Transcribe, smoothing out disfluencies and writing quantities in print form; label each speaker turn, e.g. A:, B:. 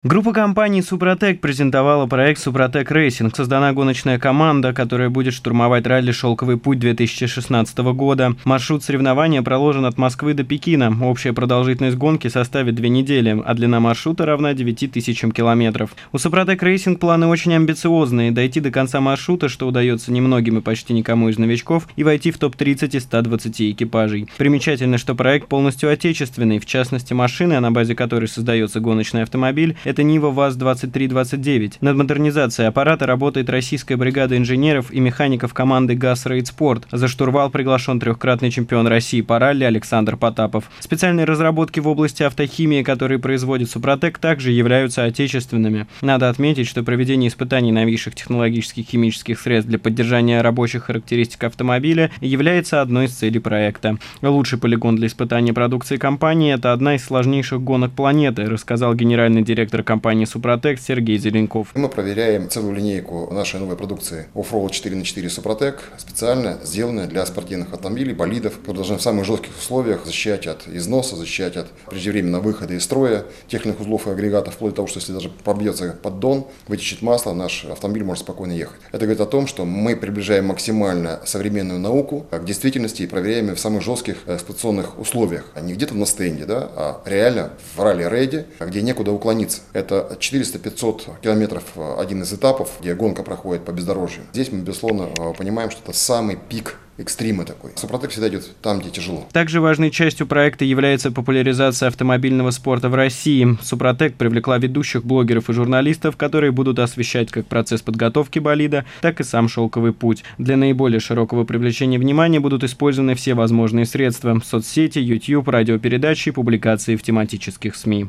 A: Группа компаний «Супротек» презентовала проект «Супротек Рейсинг». Создана гоночная команда, которая будет штурмовать ралли «Шелковый путь» 2016 года. Маршрут соревнования проложен от Москвы до Пекина. Общая продолжительность гонки составит 2 недели, а длина маршрута равна 9000 километров. У «Супротек Рейсинг» планы очень амбициозные – дойти до конца маршрута, что удается немногим и почти никому из новичков, и войти в топ-30 из 120 экипажей. Примечательно, что проект полностью отечественный, в частности машины, на базе которой создается гоночный автомобиль – это Нива ВАЗ-2329. Над модернизацией аппарата работает российская бригада инженеров и механиков команды «ГАЗ Рейд Спорт». За штурвал приглашен трехкратный чемпион России по ралли Александр Потапов. Специальные разработки в области автохимии, которые производит «Супротек», также являются отечественными. Надо отметить, что проведение испытаний новейших технологических химических средств для поддержания рабочих характеристик автомобиля является одной из целей проекта. Лучший полигон для испытания продукции компании – это одна из сложнейших гонок планеты, рассказал генеральный директор компании «Супротек» Сергей Зеленков.
B: Мы проверяем целую линейку нашей новой продукции Offroad 4х4 «Супротек», специально сделанная для спортивных автомобилей, болидов, которые должны в самых жестких условиях защищать от износа, защищать от преждевременного выхода из строя техных узлов и агрегатов, вплоть до того, что если даже пробьется поддон, вытечет масло, наш автомобиль может спокойно ехать. Это говорит о том, что мы приближаем максимально современную науку к действительности и проверяем ее в самых жестких эксплуатационных условиях, а не где-то на стенде, а реально в ралли-рейде, где некуда уклониться. Это 400-500 километров один из этапов, где гонка проходит по бездорожью. Здесь мы, безусловно, понимаем, что это самый пик экстрима такой. «Супротек» всегда идет там, где тяжело.
A: Также важной частью проекта является популяризация автомобильного спорта в России. «Супротек» привлекла ведущих блогеров и журналистов, которые будут освещать как процесс подготовки болида, так и сам «Шелковый путь». Для наиболее широкого привлечения внимания будут использованы все возможные средства – соцсети, YouTube, радиопередачи и публикации в тематических СМИ.